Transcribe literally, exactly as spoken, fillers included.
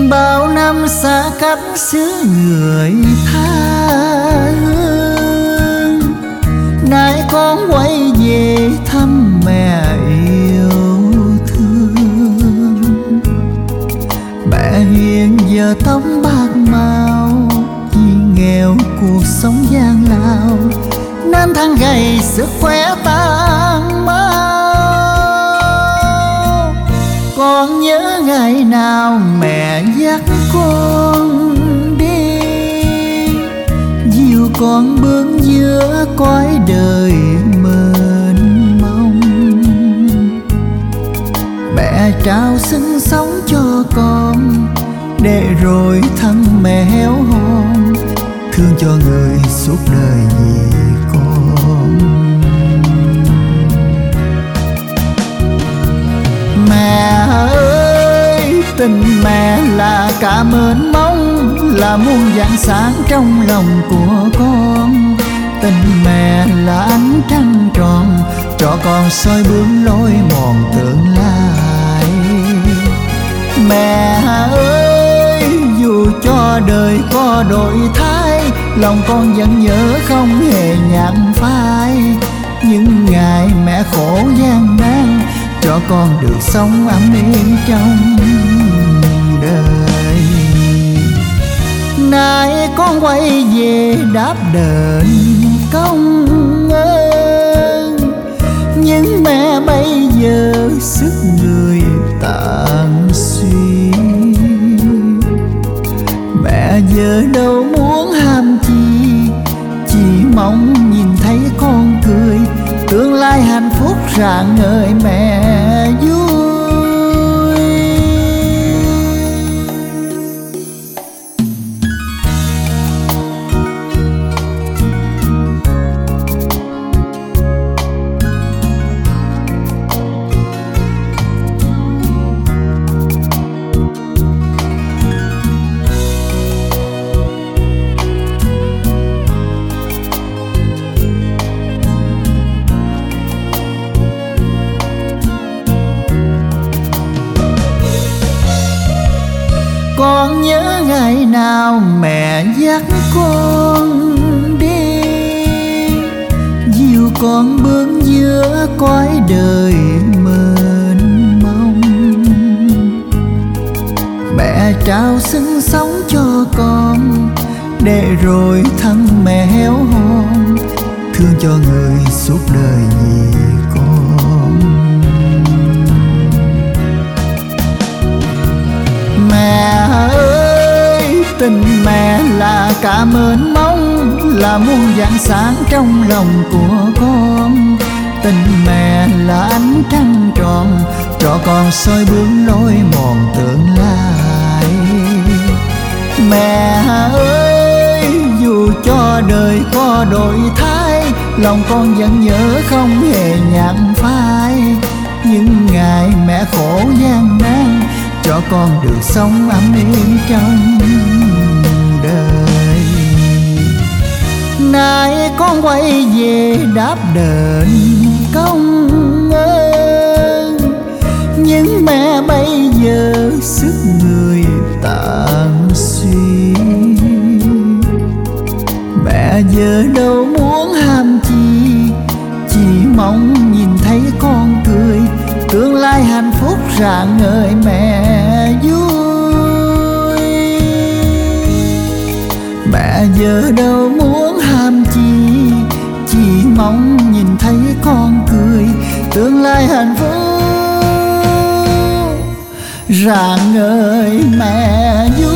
Bao năm xa cách xứ người tha hương, nay con quay về thăm mẹ yêu thương. Mẹ hiện giờ tóc bạc màu, vì nghèo cuộc sống gian lao, nên tháng gầy sức khỏe tan mau. Con nhớ ngày nào mẹ dắt con đi, dìu con bước giữa cõi đời mênh mông. Mẹ trao sinh sống cho con, để rồi thân mẹ héo hon, thương cho người suốt đời vì con. Mẹ ơi, tình mẹ là cả mênh mông, là muôn vàng sáng trong lòng của con. Tình mẹ là ánh trăng tròn, cho con soi bước lối mòn tương lai. Mẹ ơi, dù cho đời có đổi thay, lòng con vẫn nhớ không hề nhạt phai. Những ngày mẹ khổ gian nan, cho con được sống ấm êm trong đời. Nay con quay về đáp đền công ơn, nhưng mẹ bây giờ sức người tàn suy. Mẹ giờ đâu muốn ham chi, chỉ mong nhìn thấy con cười, tương lai hạnh phúc rạng ngời mẹ vui. Con nhớ ngày nào mẹ dắt con đi, dìu con bước giữa cõi đời mênh mông. Mẹ trao sinh sống cho con, để rồi thân mẹ héo hon, thương cho người suốt đời vì con. Mẹ ơi, tình mẹ là cả mênh mông, là muôn vàng sáng trong lòng của con. Tình mẹ là ánh trăng tròn, cho con soi bước lối mòn tương lai. Mẹ ơi, dù cho đời có đổi thay, lòng con vẫn nhớ không hề nhạt phai. Những ngày mẹ khổ gian nan, cho con được sống ấm êm trong đời. Nay con quay về đáp đền công ơn, nhưng mẹ bây giờ sức người tàn suy. Mẹ giờ đâu muốn ham chi, chỉ mong nhìn thấy con cười, tương lai hạnh phúc rạng ngời mẹ vui. Mẹ giờ đâu muốn ham chi, chỉ mong nhìn thấy con cười, tương lai hạnh phúc rạng ngời mẹ vui.